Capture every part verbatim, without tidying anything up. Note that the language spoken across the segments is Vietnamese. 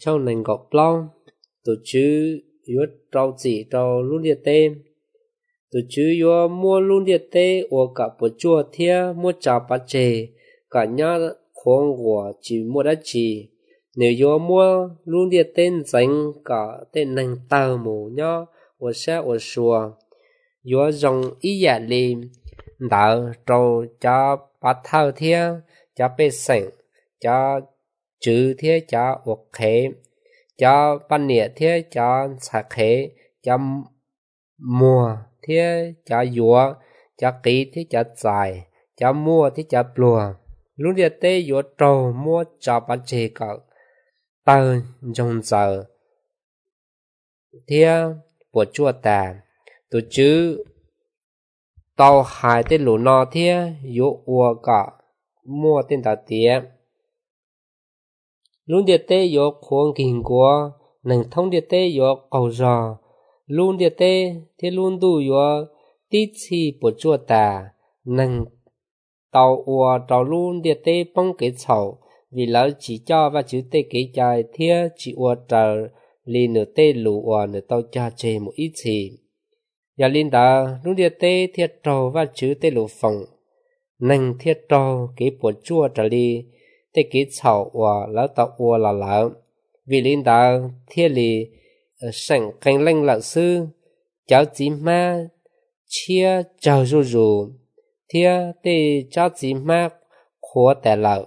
trong nền gọc long tổ chứ yếu trâu chỉ trâu luôn địa tê tổ chứ yếu mua luôn địa tê ở cả bộ chùa thia mua trà bát chè cả nhà khoang của chỉ mua đã chỉ nếu yếu mua luôn địa tên dành cả tên nền tàu mù nhá ở xe ở xùa yếu dòng ý giả lì đạo trâu cho bát thao thia cho bê sảnh cho chữ thia cho ổ khế cho ban nịa thia cho sạc khế cho mùa thia cho dùa cho kỹ thia cho dài cho mua thia cho plùa lúc địa tê yếu trâu mua cho bát chè cả tờ trong giờ thia bộ chua tà tổ chứ tàu hai tên lũ nọ thia yếu ua cả mua tên tà tía luôn địa tê yếu khuôn kinh của nâng thông địa tê yếu cầu rò luôn địa tê thì luôn đủ yếu tí chi bộ chua tà nâng tàu ua tàu luôn địa tê bông kế chậu vì lỡ chỉ cho và chữ tê kế chạy thia chỉ ua trở lì nửa tê lũ ua nửa tàu cha chê một ít gì và linh đã lúc địa tê thiết trâu và chữ tê lũ phòng nâng thiết trâu kế bộ chua trở đi tê kế chậu ua lỡ tàu ua là lỡ vì linh đã thiết lì sẵn canh lanh lợn sư cháu chí ma chia cháu rù rù thiết tê cháu chí ma khóa tẻ lợn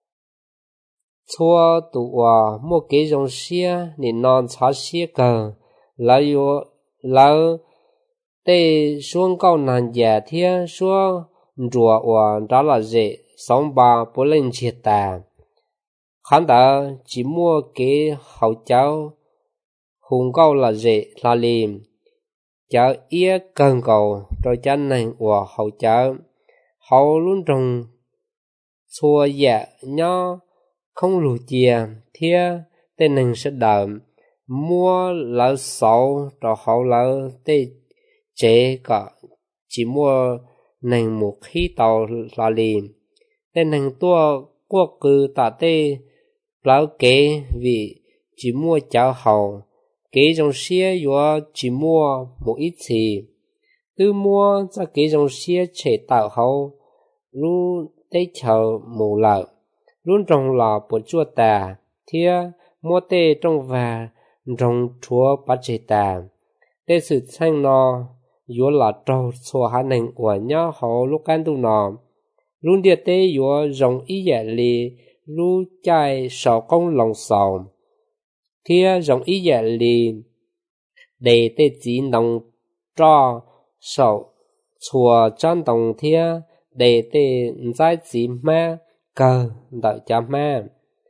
chua tụ ua mua kế dòng xia nên non chá xia cờ lỡ yếu lỡ tê xuống câu nàng giả thia xuống rùa ua đó là dễ sống bà bố lên triệt tà khán đã chỉ mua kế hậu cháu hùng câu là dễ là liềm cháu ia cần cầu rồi cha nàng ua hậu cháu hậu luôn trồng chua dạ nho không lù chìa thia tên nàng sẽ đậm mua lỡ sầu rồi hậu lỡ tê chế cả chỉ mua nàng một khí tàu là liền tên nàng tua quốc cư tạ tê lão kế vì chỉ mua cháo hậu kế trong xe yếu chỉ mua một ít gì từ mua ra kế trong xe chế tạo hậu luôn tê chờ mù lợ luôn trong lò bộ chua tà thia mua tê trong và trong chúa bát chế tà tê sự sang nó yếu là trâu xua hạ nành của nhau họ lúc can tu nọ luôn địa tê yếu rộng ý dạ lì lu chai sọ công lòng sầu thia rộng ý dạ lì để tê chỉ nòng cho sọ chùa chân đồng thia để tê giải chỉ ma cờ đợi cha ma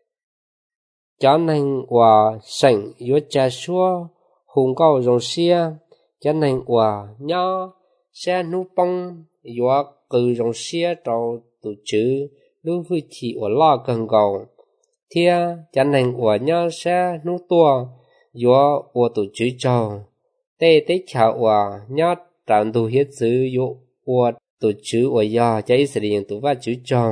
cho nên của sảnh yếu cha xua hùng cao rộng xia cho nên của nhau xe nụ bông yếu cử rộng xia trâu tụ chữ lúc vui thị của lo cần cầu thia cho nên của nhau xe nụ tua yếu của tụ chữ trâu tê tế chào của nhau trạm tụ hiết chữ yếu của tụ chữ của yếu cho ý sự điện tụ và chữ trâu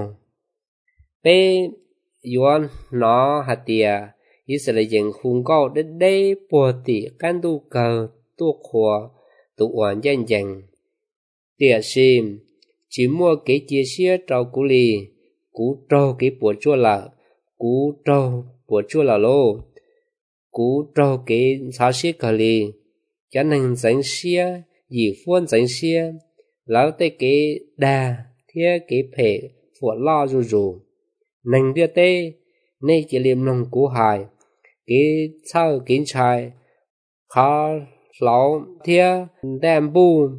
bê yếu nó hạt tìa ý sự điện hùng cao đến đây bùa tỉ can tu cờ tu khổ tụ oán danh danh tìa sim chỉ mua cái chia sẻ trâu cú lì cú trâu cái bùa chua là cú trâu bùa chua là lô cú trâu cái sao xí cờ lì cho nên danh xia dì phuôn danh xia lão tê cái đà thia cái phê phụ lo rù rù nâng đưa tê nay chỉ liềm lòng cú hài cái sao kiến trai khó lão thia đem bu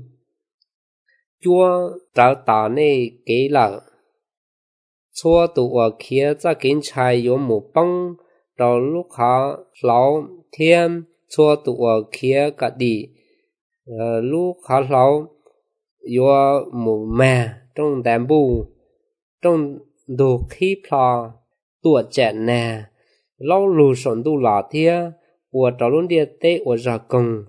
chua tạo tạo này cái lợ chua tụ ở kia ra kiến trai yếu một bông rồi lúc họ lão thêm chua tụ ở kia cả đi lúc họ lão yếu một mẹ trong đem bu trong đồ khí plò tuổi trẻ nè lâu lù sổn tu lò thia của trò luôn địa tê của giờ cùng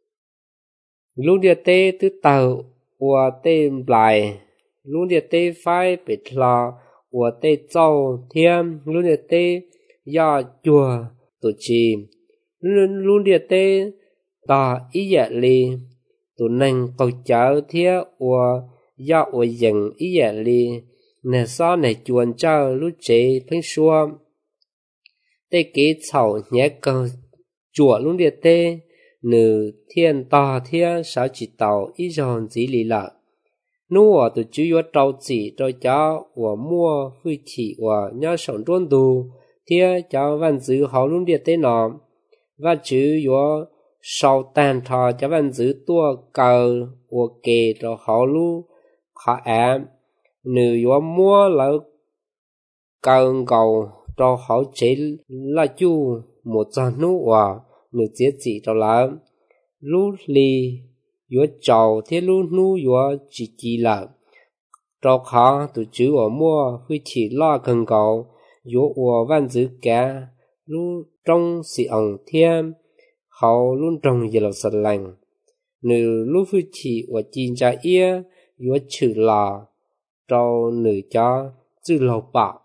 luôn địa tê thứ tàu của tê lại luôn địa tê phải bị lò của tê châu thêm luôn địa tê do chùa tụ chi luôn luôn địa tê ta ý dạ li tụ nâng cầu cháu thiết và dạo và dần ý dạ li nè sao nè chuồn cháu lúc chế phanh xua tê kế chảo nhé cầu chùa luôn địa tê nữ thiên ta thiên sao chỉ tàu ý giòn gì lì lợ nu ở tụ chú yếu trâu chỉ cho cháu và mua phi chỉ và nhớ sống trốn tù thiên cháu văn giữ họ luôn địa tê nọ và chú yếu sau tàn thọ cháu văn giữ tua cờ và kề cho họ luôn họ em nữ yếu mua là cờ cầu cho họ chế là chú một trăm nu và nữ chế chỉ cho là lúc lì yếu trâu thế lúc nu yếu chỉ chỉ là cho họ tụ chú ở mua phi chỉ lo cần cầu yếu ở văn giữ cả lúc trong sự ẩn thiên họ luôn trong giờ là sạch lành nữ lúc phi chỉ ở chín cha ia yếu chữ là cho nữ cho chữ lầu bạc